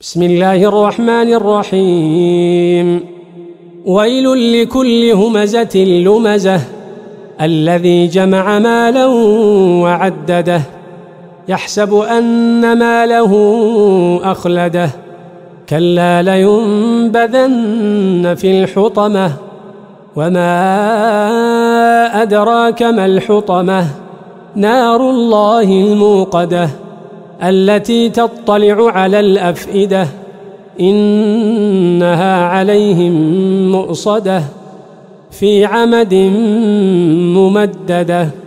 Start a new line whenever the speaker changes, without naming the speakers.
بسم الله الرحمن الرحيم. ويل لكل همزة لمزة الذي جمع مالا وعدده يحسب أن ماله أخلده كلا لينبذن في الحطمة وما أدراك ما الحطمة نار الله الموقدة التي تطلع على الأفئدة إنها عليهم مؤصدة في عمد ممددة.